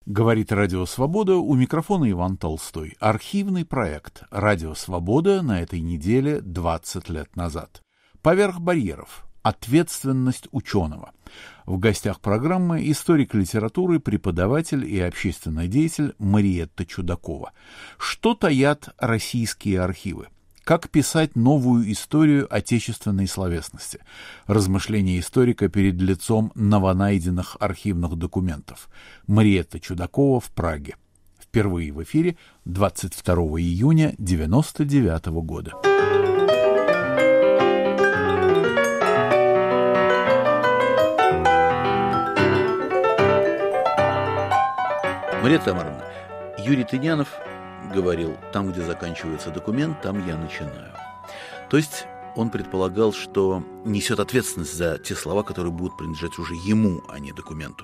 Говорит Радио Свобода, у микрофона Иван Толстой. Архивный проект «Радио Свобода» на этой неделе 20 лет назад. Поверх барьеров. Ответственность ученого. В гостях программы историк литературы, преподаватель и общественный деятель Мариетта Чудакова. Что таят российские архивы? Как писать новую историю отечественной словесности? Размышления историка перед лицом новонайденных архивных документов. Мариетта Чудакова в Праге. Впервые в эфире 22 июня 1999 года. Мариетта Тамаровна, Юрий Тынянов говорил: там, где заканчивается документ, там я начинаю. То есть он предполагал, что несет ответственность за те слова, которые будут принадлежать уже ему, а не документу.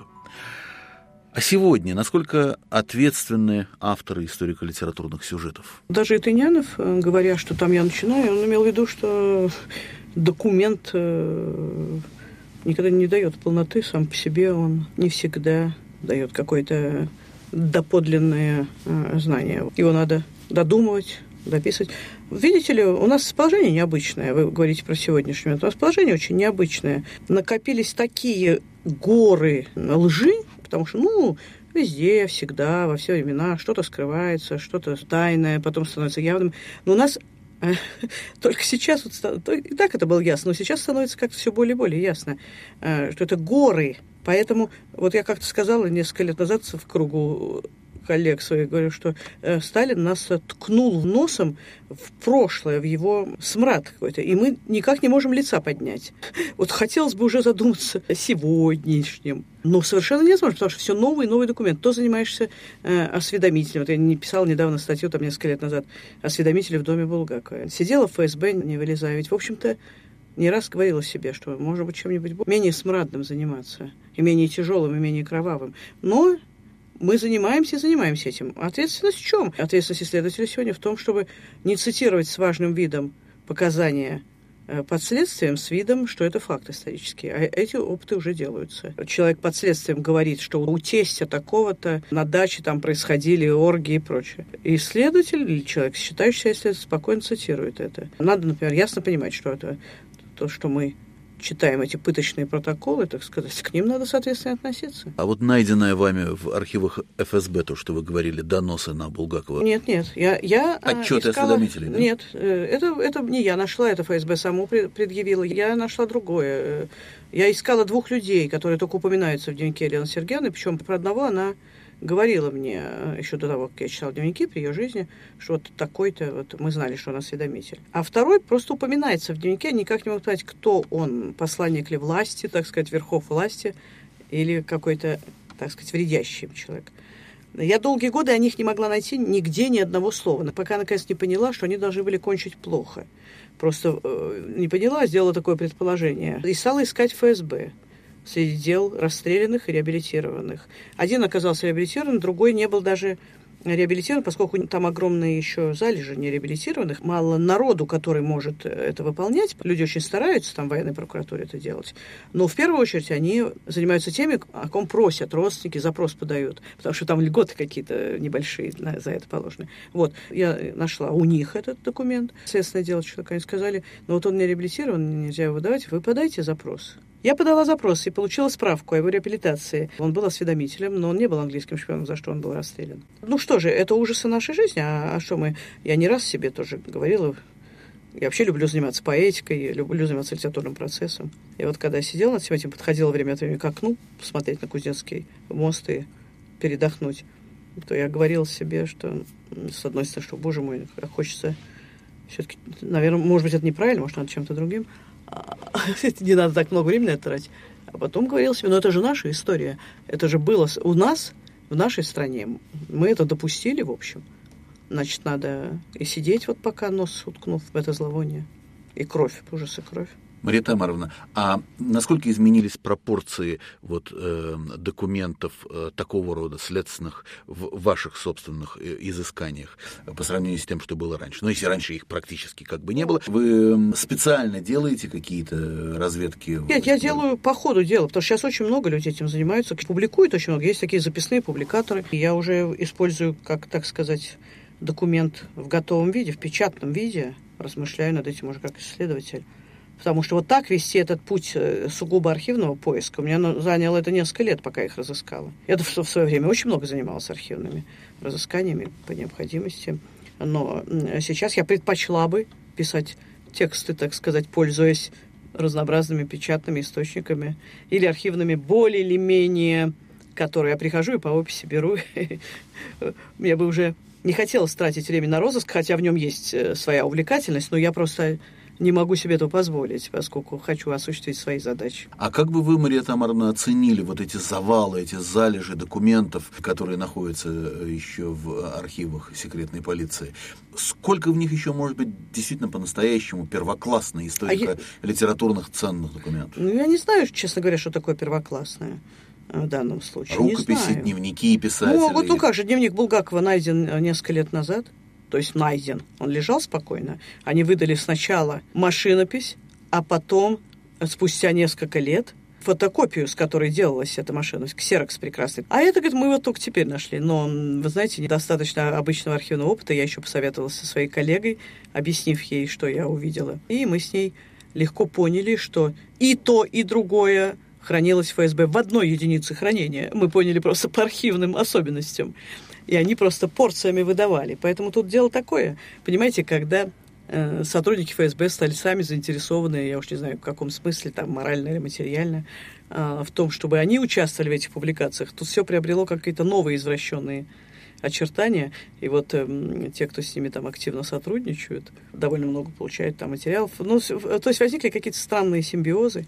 А сегодня насколько ответственны авторы историко-литературных сюжетов? Даже и Тынянов, говоря, что там я начинаю, он имел в виду, что документ никогда не дает полноты сам по себе, он не всегда дает какое-то доподлинное знание. Его надо додумывать, дописывать. Видите ли, у нас положение необычное. Вы говорите про сегодняшнее. У нас положение очень необычное. Накопились такие горы лжи, потому что, везде, всегда, во все времена что-то скрывается, что-то тайное, потом становится явным. Но у нас только сейчас, и так это было ясно, но сейчас становится как-то все более и более ясно, что это горы. Поэтому, я как-то сказала несколько лет назад в кругу коллег своих, говорю, что Сталин нас ткнул носом в прошлое, в его смрад какой-то, и мы никак не можем лица поднять. Хотелось бы уже задуматься о сегодняшнем. Но совершенно невозможно, потому что все новый и новый документ. То занимаешься осведомителем. Я не писала недавно статью, несколько лет назад, осведомители в доме Булгакова. Сидела в ФСБ, не вылезая. Ведь, в общем-то, не раз говорила себе, что, может быть, чем-нибудь менее смрадным заниматься, и менее тяжелым, и менее кровавым. Но мы занимаемся этим. Ответственность в чем? Ответственность исследователя сегодня в том, чтобы не цитировать с важным видом показания под следствием с видом, что это факт исторический. А эти опыты уже делаются. Человек под следствием говорит, что у тестя такого-то на даче там происходили оргии и прочее. И исследователь, или человек, считающий себя исследователем, спокойно цитирует это. Надо, например, ясно понимать, что это то, что мы читаем эти пыточные протоколы, так сказать, к ним надо, соответственно, относиться. А найденное вами в архивах ФСБ, то, что вы говорили, доносы на Булгакова? Нет, я отчеты искала... осведомителей, да? Нет, это не я нашла, это ФСБ само предъявило. Я нашла другое. Я искала двух людей, которые только упоминаются в дневнике Елены Сергеевны, причем про одного она говорила мне еще до того, как я читала дневники при ее жизни, что такой-то, мы знали, что он осведомитель. А второй просто упоминается в дневнике, никак не могу понять, кто он, посланник ли власти, так сказать, верхов власти, или какой-то, так сказать, вредящий человек. Я долгие годы о них не могла найти нигде ни одного слова, пока, наконец, не поняла, что они должны были кончить плохо. Просто не поняла, сделала такое предположение. И стала искать ФСБ среди дел расстрелянных и реабилитированных. Один оказался реабилитирован, другой не был даже реабилитирован, поскольку там огромные еще залежи нереабилитированных, мало народу, который может это выполнять. Люди очень стараются там в военной прокуратуре это делать. Но в первую очередь они занимаются теми, о ком просят, родственники запрос подают, потому что там льготы какие-то небольшие за это положены. Я нашла у них этот документ. Следственное дело, что-то они сказали, но он не реабилитирован, нельзя его выдавать, вы подайте запрос. Я подала запрос и получила справку о его реабилитации. Он был осведомителем, но он не был английским шпионом, за что он был расстрелян. Что же, это ужасы нашей жизни. А что мы... Я не раз себе тоже говорила. Я вообще люблю заниматься поэтикой, люблю заниматься литературным процессом. И когда я сидела над всем этим, подходила время от времени к окну, посмотреть на Кузнецкий мост и передохнуть, то я говорила себе, что, с одной стороны, что, боже мой, как хочется все-таки... Наверное, может быть, это неправильно, может, надо чем-то другим. Не надо так много времени тратить. А потом говорил себе, это же наша история. Это же было у нас, в нашей стране. Мы это допустили, в общем. Значит, надо и сидеть пока нос уткнув в это зловоние. И кровь, ужас и кровь. Мария Тамаровна, а насколько изменились пропорции документов такого рода, следственных, в ваших собственных изысканиях по сравнению с тем, что было раньше? Ну, если раньше их практически как бы не было. Вы специально делаете какие-то разведки? Нет, я делаю по ходу дела, потому что сейчас очень много людей этим занимаются, публикуют очень много. Есть такие записные публикаторы. Я уже использую, как так сказать, документ в готовом виде, в печатном виде. Размышляю над этим уже как исследователь. Потому что вот так вести этот путь сугубо архивного поиска, у меня заняло это несколько лет, пока их разыскала. Я в свое время очень много занималась архивными разысканиями по необходимости. Но сейчас я предпочла бы писать тексты, так сказать, пользуясь разнообразными печатными источниками или архивными более или менее, которые я прихожу и по описи беру. Я бы уже не хотела тратить время на розыск, хотя в нем есть своя увлекательность, но я просто не могу себе этого позволить, поскольку хочу осуществить свои задачи. А как бы вы, Мария Тамаровна, оценили вот эти завалы, эти залежи документов, которые находятся еще в архивах секретной полиции? Сколько в них еще может быть действительно по-настоящему первоклассных историко-литературных ценных документов? Ну, я не знаю, честно говоря, что такое первоклассное в данном случае. Рукописи, дневники писателей. Ну, как же, дневник Булгакова найден несколько лет назад. То есть найден. Он лежал спокойно. Они выдали сначала машинопись, а потом, спустя несколько лет, фотокопию, с которой делалась эта машинопись, ксерокс прекрасный. А это, говорит, мы вот только теперь нашли. Но, вы знаете, недостаточно обычного архивного опыта. Я еще посоветовалась со своей коллегой, объяснив ей, что я увидела. И мы с ней легко поняли, что и то, и другое хранилось в ФСБ в одной единице хранения. Мы поняли просто по архивным особенностям. И они просто порциями выдавали. Поэтому тут дело такое. Понимаете, когда сотрудники ФСБ стали сами заинтересованы, я уж не знаю, в каком смысле, там, морально или материально, в том, чтобы они участвовали в этих публикациях, тут все приобрело какие-то новые извращенные очертания. И вот те, кто с ними там активно сотрудничают, довольно много получают там материалов. Ну, то есть возникли какие-то странные симбиозы.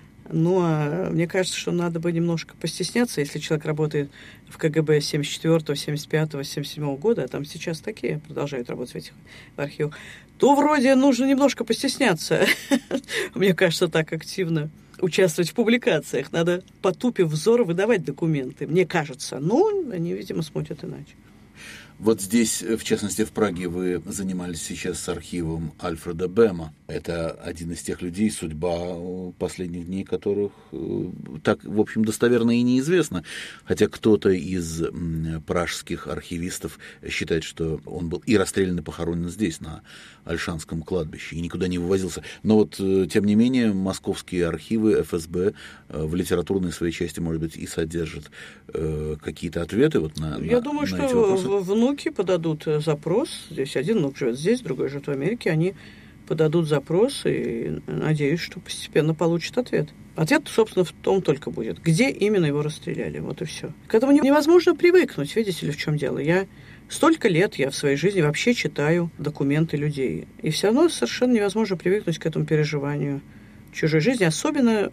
Но мне кажется, что надо бы немножко постесняться, если человек работает в КГБ с 74-го, 75-го, 77-го года, а там сейчас такие продолжают работать в этих архивах, то вроде нужно немножко постесняться. Мне кажется, так активно участвовать в публикациях. Надо, потупив взор, выдавать документы. Мне кажется. Но они, видимо, смотрят иначе. Вот здесь, в частности, в Праге, вы занимались сейчас с архивом Альфреда Бема. Это один из тех людей, судьба последних дней которых так, в общем, достоверно и неизвестна. Хотя кто-то из пражских архивистов считает, что он был и расстрелян, и похоронен здесь, на Ольшанском кладбище, и никуда не вывозился. Но вот, тем не менее, московские архивы ФСБ в литературной своей части, может быть, и содержат какие-то ответы вот на Я думаю, на что эти вопросы. Внуки подадут запрос. Здесь один внук живет здесь, другой живет в Америке. Они подадут запрос и надеюсь, что постепенно получат ответ. Ответ, собственно, в том только будет, где именно его расстреляли. Вот и все. К этому невозможно привыкнуть, видите ли, в чем дело. Столько лет я в своей жизни вообще читаю документы людей. И все равно совершенно невозможно привыкнуть к этому переживанию чужой жизни, особенно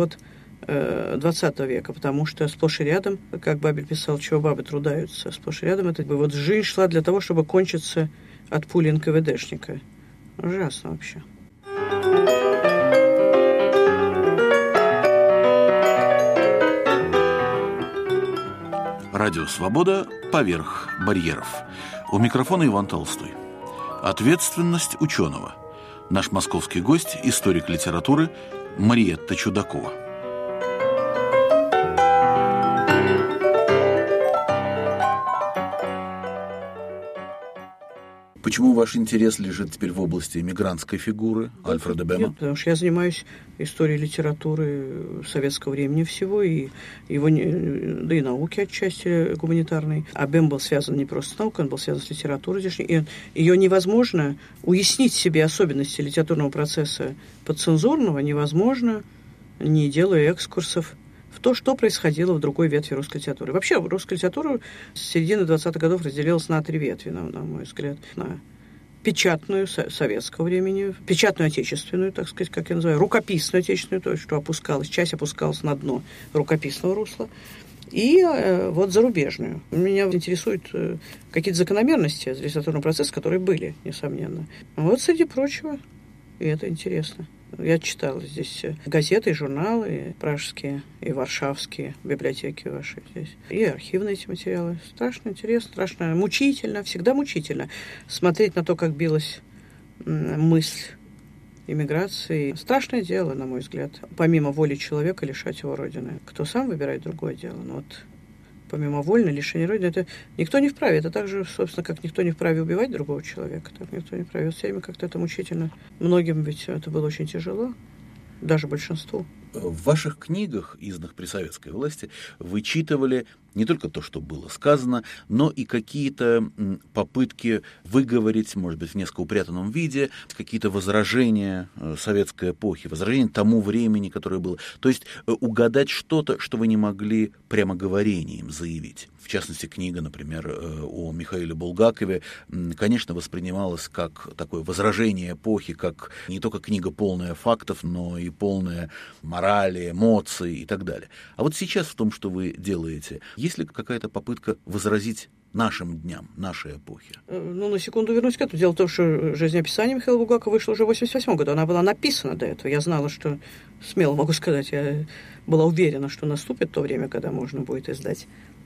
20 века, потому что сплошь и рядом, как Бабель писал, чего бабы трудаются, сплошь и рядом это вот жизнь шла для того, чтобы кончиться от пули НКВДшника. Ужасно вообще. Радио «Свобода» поверх барьеров. У микрофона Иван Толстой. Ответственность ученого. Наш московский гость, историк литературы Мариетта Чудакова. Почему ваш интерес лежит теперь в области мигрантской фигуры Альфреда Бема? Нет, потому что я занимаюсь историей литературы советского времени всего, и его, да и науки отчасти гуманитарной. А Бем был связан не просто с наукой, он был связан с литературой здешней. И ее невозможно уяснить себе особенности литературного процесса подцензурного, невозможно, не делая экскурсов в то, что происходило в другой ветви русской литературы. Вообще, русская литература с середины 20-х годов разделилась на 3 ветви, на мой взгляд. На печатную советского времени, печатную отечественную, так сказать, как я называю, рукописную отечественную, то есть, что часть опускалась на дно рукописного русла, и вот зарубежную. Меня интересуют какие-то закономерности литературного процесса, которые были, несомненно. Вот среди прочего, и это интересно. Я читала здесь газеты и журналы, пражские и варшавские библиотеки ваши здесь. И архивные эти материалы. Страшно интересно, страшно мучительно, всегда мучительно. Смотреть на то, как билась мысль иммиграции. Страшное дело, на мой взгляд. Помимо воли человека лишать его родины. Кто сам выбирает, другое дело. Но вот помимо вольного лишения родины, это никто не вправе. Это так же, собственно, как никто не вправе убивать другого человека. Так никто не вправе. Все время как-то это мучительно. Многим ведь это было очень тяжело. Даже большинству. В ваших книгах, изданных при советской власти, вычитывали не только то, что было сказано, но и какие-то попытки выговорить, может быть, в несколько упрятанном виде, какие-то возражения советской эпохи, возражения тому времени, которое было. То есть угадать что-то, что вы не могли прямо говорением заявить. В частности, книга, например, о Михаиле Булгакове, конечно, воспринималась как такое возражение эпохи, как не только книга полная фактов, но и полная морали, эмоций и так далее. А вот сейчас в том, что вы делаете, есть ли какая-то попытка возразить нашим дням, нашей эпохи? На секунду вернусь к этому. Дело в том, что жизнеописание Михаила Булгакова вышло уже в 1988 году. Она была написана до этого. Я знала, что, смело могу сказать, я была уверена, что наступит то время, когда можно будет издать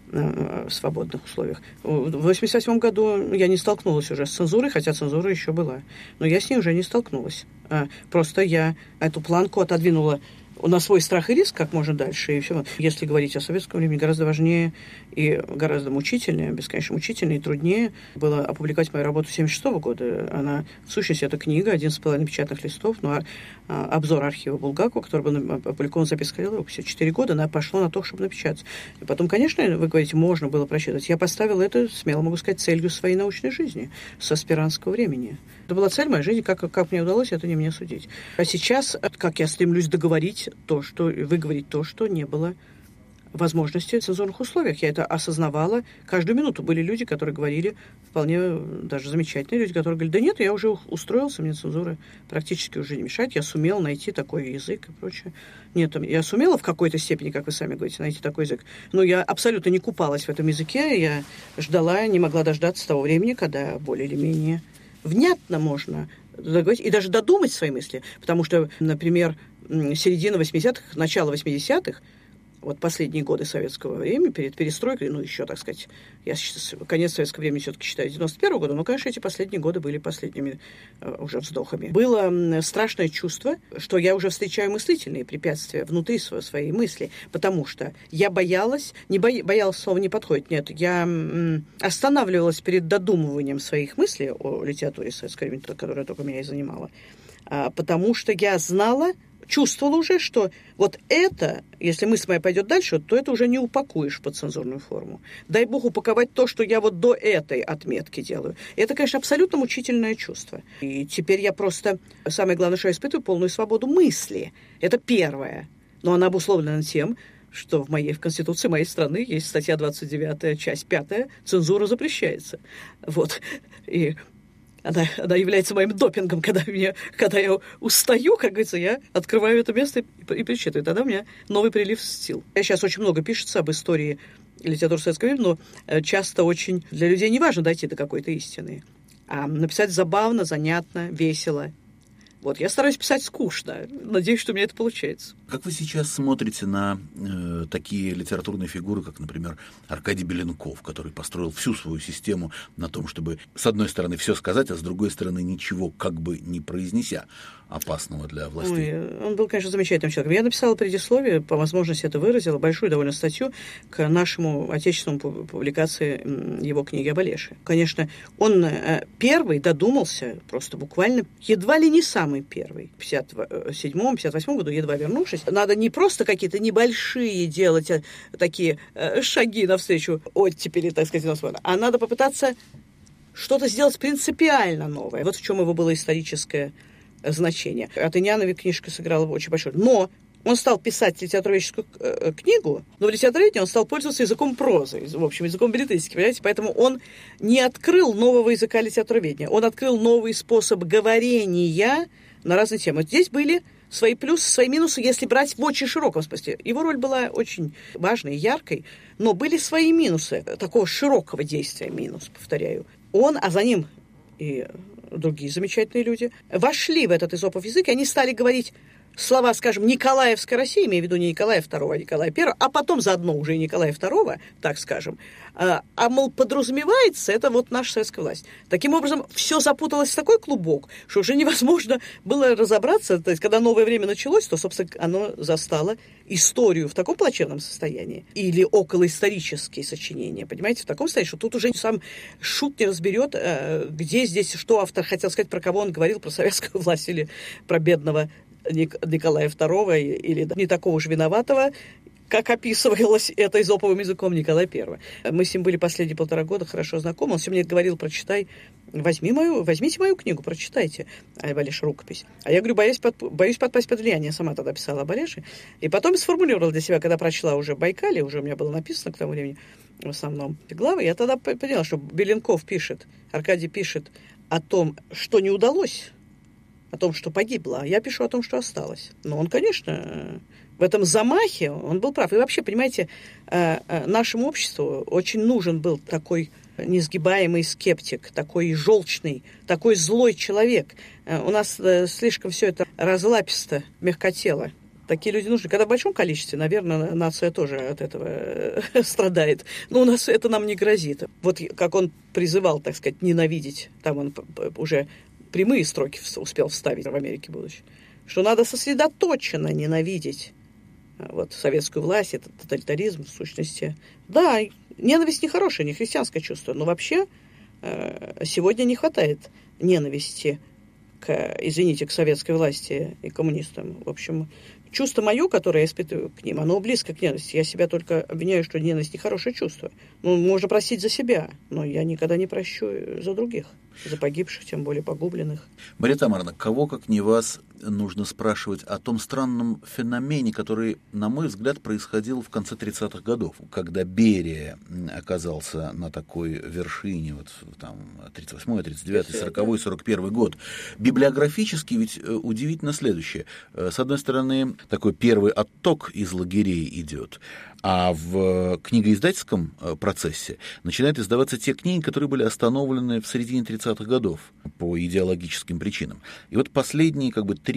в свободных условиях. В 1988 году я не столкнулась уже с цензурой, хотя цензура еще была. Но я с ней уже не столкнулась. Просто я эту планку отодвинула на свой страх и риск как можно дальше. И все. Если говорить о советском времени, гораздо важнее и гораздо мучительнее, бесконечно мучительнее и труднее было опубликовать мою работу 1976 года. Она, в сущности, это книга, 11,5 печатных листов, но обзор архива Булгакова, который был опубликован в записке рукописи 4 года, она пошла на то, чтобы напечатать. И потом, конечно, вы говорите, можно было прочитать. Я поставила это, смело могу сказать, целью своей научной жизни с аспирантского времени. Это была цель моей жизни, как мне удалось, это не мне судить. А сейчас, как я стремлюсь выговорить то, что не было возможности в цензурных условиях. Я это осознавала. Каждую минуту были люди, которые говорили, вполне даже замечательные люди, которые говорили, да нет, я уже устроился, мне цензура практически уже не мешает, я сумела найти такой язык и прочее. Нет, я сумела в какой-то степени, как вы сами говорите, найти такой язык, но я абсолютно не купалась в этом языке, я ждала, не могла дождаться того времени, когда более или менее внятно можно договорить и даже додумать свои мысли, потому что, например, середина 80-х, начало 80-х, вот последние годы советского времени, перед перестройкой, еще, так сказать, я сейчас конец советского времени все-таки считаю 91-го года, но, конечно, эти последние годы были последними уже вздохами. Было страшное чувство, что я уже встречаю мыслительные препятствия внутри своей мысли, потому что я боялась, боялась, слово не подходит, нет, я останавливалась перед додумыванием своих мыслей о литературе советского времени, которая только меня и занимала, потому что я знала, чувствовала уже, что вот это, если мысль моя пойдет дальше, то это уже не упакуешь под цензурную форму. Дай бог упаковать то, что я вот до этой отметки делаю. И это, конечно, абсолютно мучительное чувство. И теперь я просто, самое главное, что я испытываю, полную свободу мысли. Это первое. Но она обусловлена тем, что в Конституции моей страны есть статья 29, часть 5, цензура запрещается. Вот. И она является моим допингом, когда я устаю, как говорится, я открываю это место и перечитываю. Тогда у меня новый прилив сил. Сейчас очень много пишется об истории литературы советского времени, но часто очень для людей не важно дойти до какой-то истины. А написать забавно, занятно, весело. Вот, я стараюсь писать скучно. Надеюсь, что у меня это получается. Как вы сейчас смотрите на такие литературные фигуры, как, например, Аркадий Беленков, который построил всю свою систему на том, чтобы, с одной стороны, все сказать, а с другой стороны, ничего как бы не произнеся опасного для властей? Он был, конечно, замечательным человеком. Я написала предисловие, по возможности это выразила, большую довольно статью к нашему отечественному публикации его книги об Олеше. Конечно, он первый додумался, просто буквально, едва ли не самый первый. В 57-58 году, едва вернувшись, надо не просто какие-то небольшие делать такие шаги навстречу оттепели, так сказать, а надо попытаться что-то сделать принципиально новое. Вот в чем его было историческое значение. От Иньяновой книжка сыграла очень большое. Но он стал писать литературоведческую книгу, но в литературоведении он стал пользоваться языком прозы, в общем, языком беллетристики, понимаете? Поэтому он не открыл нового языка литературоведения, он открыл новый способ говорения на разные темы. Вот здесь были свои плюсы, свои минусы, если брать в очень широком смысле. Его роль была очень важной и яркой, но были свои минусы, такого широкого действия минус, повторяю. Он, а за ним и другие замечательные люди, вошли в этот эзопов язык, и они стали говорить слова, скажем, Николаевской России, имею в виду не Николая II, а Николая I, а потом заодно уже и Николая II, так скажем, мол, подразумевается, это вот наша советская власть. Таким образом, все запуталось в такой клубок, что уже невозможно было разобраться. То есть, когда новое время началось, то, собственно, оно застало историю в таком плачевном состоянии или околоисторические сочинения, понимаете, в таком состоянии, что тут уже сам шут не разберет, где здесь, что автор хотел сказать, про кого он говорил, про советскую власть или про бедного Николая II или не такого же виноватого, как описывалось это эзоповым языком Николая I. Мы с ним были последние 1,5 года хорошо знакомы. Он все мне говорил: прочитай, возьмите мою книгу, прочитайте об Олеше рукопись. А я говорю, боюсь подпасть под влияние. Я сама тогда писала об Олеше. И потом сформулировала для себя, когда прочла уже Байкали, уже у меня было написано к тому времени в основном главы, я тогда поняла, что Беленков пишет, Аркадий пишет о том, что не удалось, о том, что погибло, а я пишу о том, что осталось. Но он, конечно, в этом замахе он был прав. И вообще, понимаете, нашему обществу очень нужен был такой несгибаемый скептик, такой желчный, такой злой человек. У нас слишком все это разлаписто, мягкотело. Такие люди нужны. Когда в большом количестве, наверное, нация тоже от этого страдает. Но у нас это нам не грозит. Вот как он призывал, так сказать, ненавидеть, там он уже прямые строки успел вставить в Америке будущее, что надо сосредоточенно ненавидеть вот советскую власть, этот тоталитаризм в сущности. Да, ненависть не хорошее, не христианское чувство, но вообще сегодня не хватает ненависти к советской власти и коммунистам. В общем, чувство мое, которое я испытываю к ним, оно близко к ненависти. Я себя только обвиняю, что ненависть не хорошее чувство. Ну, можно простить за себя, но я никогда не прощу за других, за погибших, тем более погубленных. Мария Тамаровна, кого, как не вас, нужно спрашивать о том странном феномене, который, на мой взгляд, происходил в конце 30-х годов, когда Берия оказался на такой вершине, вот там 38-й, 39-й, 40-й, 41-й год. Библиографически ведь удивительно следующее. С одной стороны, такой первый отток из лагерей идет, а в книгоиздательском процессе начинают издаваться те книги, которые были остановлены в середине 30-х годов по идеологическим причинам. И вот последние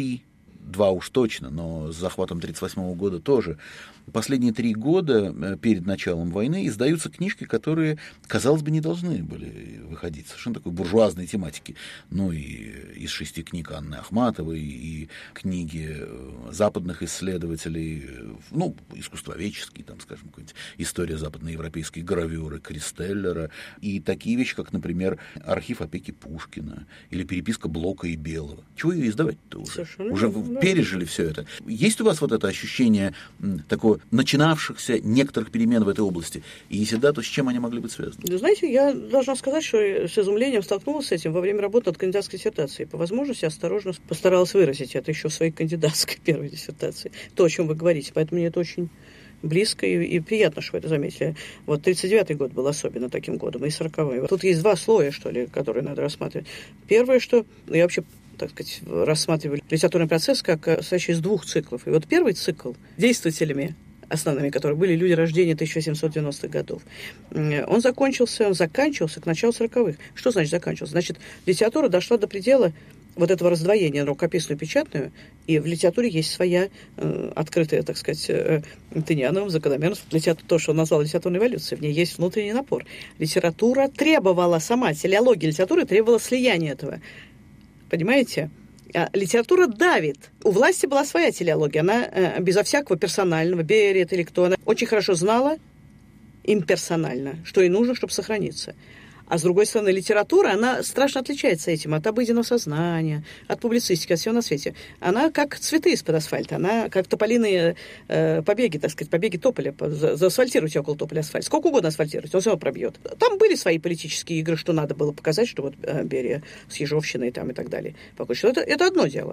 2 уж точно, но с захватом 1938 года тоже, последние 3 года перед началом войны издаются книжки, которые, казалось бы, не должны были выходить. Совершенно такой буржуазной тематики. Ну и из 6 книг Анны Ахматовой, и книги западных исследователей, ну, искусствоведческие, там, скажем, какая-нибудь история западноевропейской гравюры Кристеллера, и такие вещи, как, например, архив опеки Пушкина, или переписка Блока и Белого. Чего ее издавать-то уже? Совершенно уже пережили все это. Есть у вас вот это ощущение такого начинавшихся некоторых перемен в этой области? И если да, то с чем они могли быть связаны? Да, знаете, я должна сказать, что с изумлением столкнулась с этим во время работы над кандидатской диссертацией. По возможности осторожно постаралась выразить это еще в своей кандидатской первой диссертации. То, о чем вы говорите. Поэтому мне это очень близко и приятно, что вы это заметили. Вот 39-й год был особенно таким годом, и 40-й. Тут есть 2 слоя, что ли, которые надо рассматривать. Первое, что я вообще, так сказать, рассматривали литературный процесс как состоящий из 2 циклов. И вот первый цикл действователями основными, которые были люди рождения 1790-х годов, он заканчивался к началу 40-х. Что значит заканчивался? Значит, литература дошла до предела вот этого раздвоения на рукописную и печатную, и в литературе есть своя открытая, так сказать, Тыняновым закономерность. То, что он назвал литературной эволюцией, в ней есть внутренний напор. Литература требовала сама, телеология литературы требовала слияния этого. Понимаете? Литература давит. У власти была своя телеология. Она безо всякого персонального, Берия или кто, она очень хорошо знала имперсонально, что ей нужно, чтобы сохраниться. А с другой стороны, литература, она страшно отличается этим от обыденного сознания, от публицистики, от всего на свете. Она как цветы из-под асфальта, она как тополиные побеги, так сказать, побеги тополя. Заасфальтируйте около тополя асфальт. Сколько угодно асфальтируйте, он все равно пробьет. Там были свои политические игры, что надо было показать, что вот Берия с Ежовщиной там и так далее. Что это одно дело.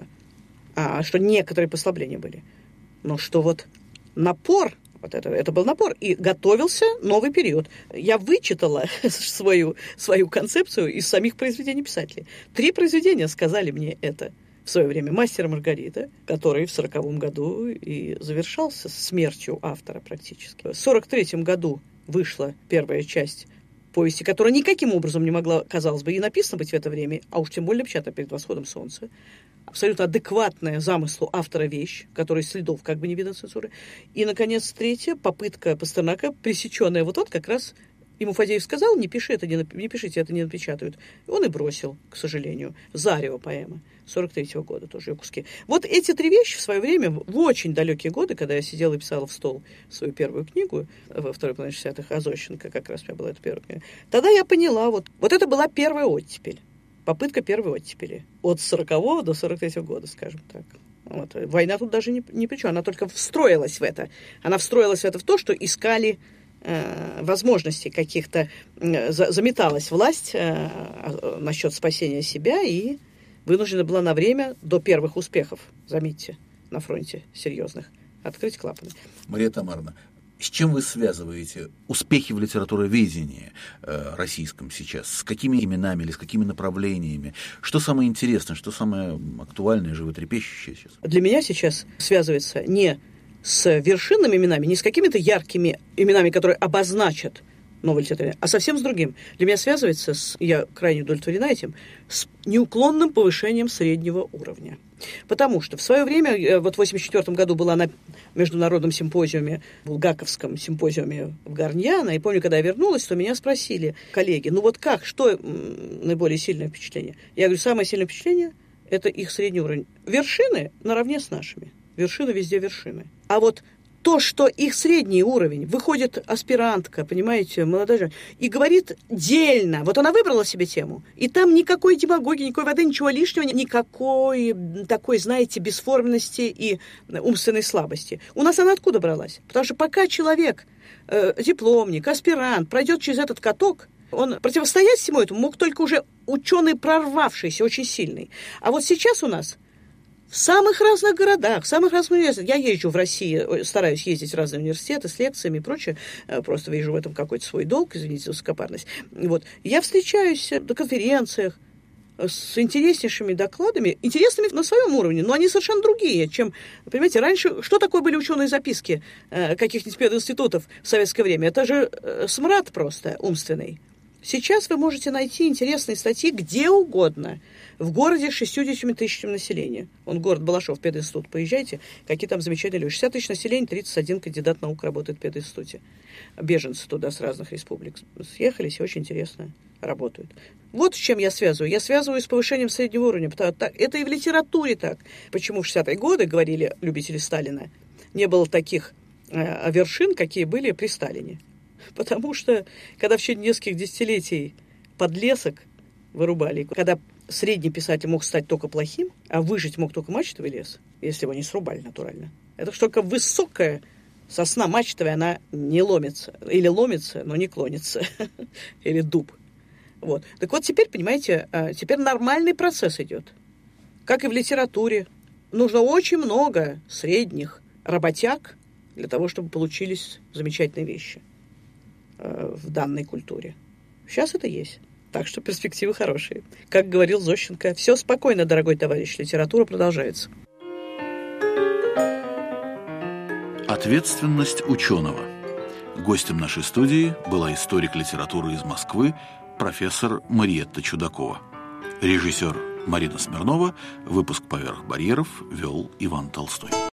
А что некоторые послабления были. Но что вот напор, вот это был напор. И готовился новый период. Я вычитала свою концепцию из самих произведений писателей. 3 произведения сказали мне это в свое время. «Мастер и Маргарита», который в 1940 году и завершался смертью автора практически. В 1943 году вышла первая часть повести, которая никаким образом не могла, казалось бы, и написана быть в это время, а уж тем более напечатана перед восходом солнца. Абсолютно адекватная замыслу автора вещь, которой следов как бы не видно цензуры. И, наконец, третья попытка Пастернака, пресеченная вот он как раз. Ему Фадеев сказал: не пишите, это не напечатают. И он и бросил, к сожалению. «Зарево» поэма 43-го года, тоже ее куски. Вот эти три вещи в свое время, в очень далекие годы, когда я сидела и писала в стол свою первую книгу, во второй половине 60-х, Зощенко, как раз у меня была эта первая книга, тогда я поняла, вот это была первая оттепель, попытка первой оттепели. От 40-го до 43-го года, скажем так. Вот. Война тут даже не при чем, она только встроилась в это. Она встроилась в это в то, что искали возможностей каких-то, заметалась власть насчет спасения себя и вынуждена была на время, до первых успехов, заметьте, на фронте серьезных, открыть клапаны. Мария Тамаровна, с чем вы связываете успехи в литературоведении российском сейчас? С какими именами или с какими направлениями? Что самое интересное, что самое актуальное, животрепещущее сейчас? Для меня сейчас связывается не с вершинными именами, не с какими-то яркими именами, которые обозначат новое литературоведение, а совсем с другим. Для меня связывается, я крайне удовлетворена этим, с неуклонным повышением среднего уровня. Потому что в свое время, вот в 1984 году была на международном симпозиуме, булгаковском симпозиуме в Горняно, и помню, когда я вернулась, то меня спросили коллеги: ну вот как, что наиболее сильное впечатление? Я говорю, самое сильное впечатление – это их средний уровень. Вершины наравне с нашими. Вершины везде вершины. А вот то, что их средний уровень, выходит аспирантка, понимаете, молодая женщина, и говорит дельно, вот она выбрала себе тему, и там никакой демагогии, никакой воды, ничего лишнего, никакой такой, знаете, бесформенности и умственной слабости. У нас она откуда бралась? Потому что пока человек, дипломник, аспирант, пройдет через этот каток, он противостоять всему этому мог только уже ученый, прорвавшийся, очень сильный. А вот сейчас у нас в самых разных городах, в самых разных университетах. Я езжу в России, стараюсь ездить в разные университеты с лекциями и прочее. Просто вижу в этом какой-то свой долг, извините за высокопарность. Вот. Я встречаюсь на конференциях с интереснейшими докладами, интересными на своем уровне, но они совершенно другие, чем, понимаете, раньше, что такое были ученые записки каких-нибудь пединститутов в советское время? Это же смрад просто умственный. Сейчас вы можете найти интересные статьи где угодно. В городе с 60 тысячами населения. Город Балашов, пединститут. Поезжайте, какие там замечательные люди. 60 тысяч населения, 31 кандидат наук работает в пединституте. Беженцы туда с разных республик съехались и очень интересно работают. Вот с чем я связываю. Я связываю с повышением среднего уровня. Это и в литературе так. Почему в 60-е годы, говорили любители Сталина, не было таких вершин, какие были при Сталине. Потому что, когда в течение нескольких десятилетий подлесок вырубали, когда средний писатель мог стать только плохим, а выжить мог только мачтовый лес, если его не срубали натурально. Это ж только высокая сосна мачтовая, она не ломится. Или ломится, но не клонится. Или дуб. Вот. Так вот теперь, понимаете, теперь нормальный процесс идет. Как и в литературе. Нужно очень много средних работяг для того, чтобы получились замечательные вещи в данной культуре. Сейчас это есть. Так что перспективы хорошие. Как говорил Зощенко, все спокойно, дорогой товарищ, литература продолжается. Ответственность ученого. Гостем нашей студии была историк литературы из Москвы, профессор Мариетта Чудакова. Режиссер Марина Смирнова. Выпуск «Поверх барьеров» вел Иван Толстой.